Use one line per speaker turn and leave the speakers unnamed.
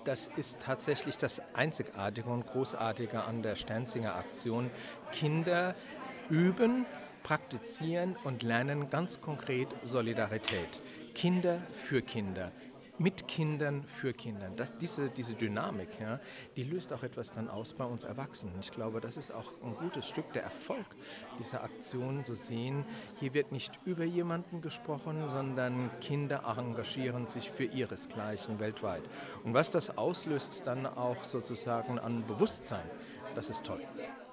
Das ist tatsächlich das Einzigartige und Großartige an der Sternsinger Aktion. Kinder üben, praktizieren und lernen ganz konkret Solidarität. Kinder für Kinder. Mit Kindern, für Kinder. Diese Dynamik, ja, die löst auch etwas dann aus bei uns Erwachsenen. Ich glaube, das ist auch ein gutes Stück der Erfolg dieser Aktion, zu sehen, hier wird nicht über jemanden gesprochen, sondern Kinder engagieren sich für ihresgleichen weltweit. Und was das auslöst dann auch sozusagen an Bewusstsein, das ist toll.